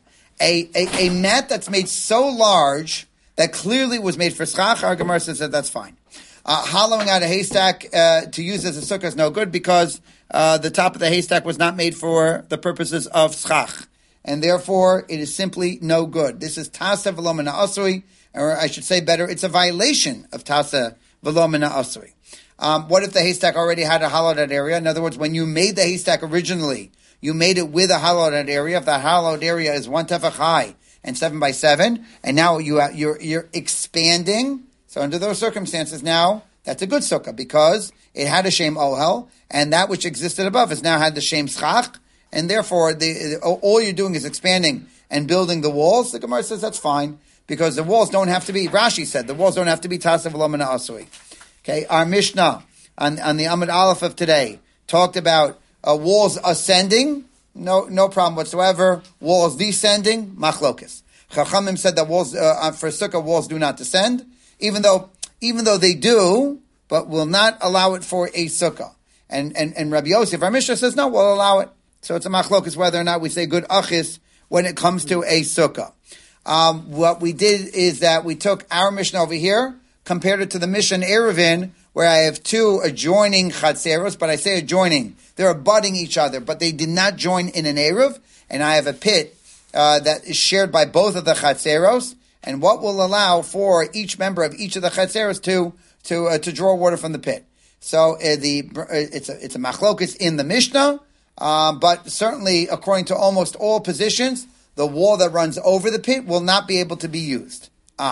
A mat that's made so large that clearly was made for schach, our Gemara says that that's fine. Hollowing out a haystack to use as a sukkah is no good because the top of the haystack was not made for the purposes of schach, and therefore it is simply no good. This is tasa v'lo mina asui, or I should say better, it's a violation of tasa v'lo mina asui. What if the haystack already had a hollowed out area? In other words, when you made the haystack originally, you made it with a hollowed out area. If that hollowed area is 1 tefach high and 7 by 7, and now you're expanding. So under those circumstances, now that's a good sukkah because it had a shem ohel, and that which existed above has now had the shem schach, and therefore all you're doing is expanding and building the walls. The Gemara says that's fine because the walls don't have to be. Rashi said the walls don't have to be tasav v'lo mina asui. Okay, our Mishnah on the Amud Aleph of today talked about walls ascending, no problem whatsoever. Walls descending, machlokas. Chachamim said that walls for sukkah walls do not descend, even though they do, but will not allow it for a sukkah. And Rabbi Yosef, our Mishnah says no, we'll allow it. So it's a machlokas whether or not we say good achis when it comes to a sukkah. What we did is that we took our Mishnah over here, compared it to the Mishnah Eruvin, where I have two adjoining chatzeros, but I say adjoining. They're abutting each other, but they did not join in an Eruv, and I have a pit that is shared by both of the chatzeros, and what will allow for each member of each of the chatzeros to draw water from the pit. So it's a machlokas in the Mishnah, but certainly according to almost all positions, the wall that runs over the pit will not be able to be used.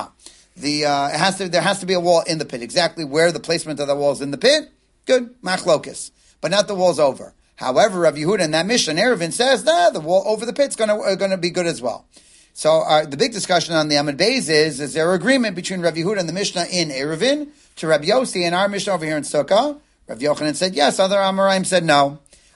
There has to be a wall in the pit. Exactly where the placement of the wall is in the pit, good, machlokas, but not the walls over. However, Rav Yehuda in that Mishnah Eruvin says that the wall over the pit is going to be good as well. So the big discussion on the Amud Beis is there agreement between Rav Yehuda and the Mishnah in Eruvin to Rav Yossi and our Mishnah over here in Sukkah? Rav Yochanan said yes. Other Amoraim said no.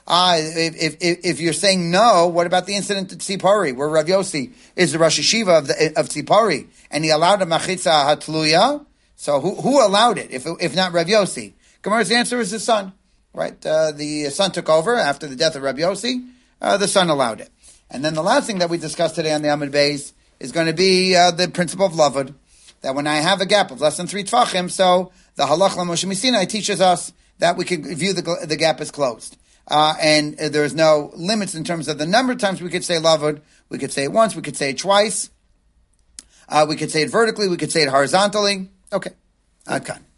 If you're saying no, what about the incident at Tzipori, where Rav Yossi is the Rosh Hashiva of Tzipori, and he allowed a machitza hatluya? So who allowed it, if not Rav Yossi? Gemara's answer is the son, right? The son took over after the death of Rav Yossi. The son allowed it. And then the last thing that we discussed today on the Amud Beis is going to be the principle of lavud, that when I have a gap of less than 3 tfachim, so the halach l'Moshe Missinai teaches us that we can view the gap as closed. And there's no limits in terms of the number of times we could say lavud. We could say it once, we could say it twice. We could say it vertically, we could say it horizontally. Okay, adkan.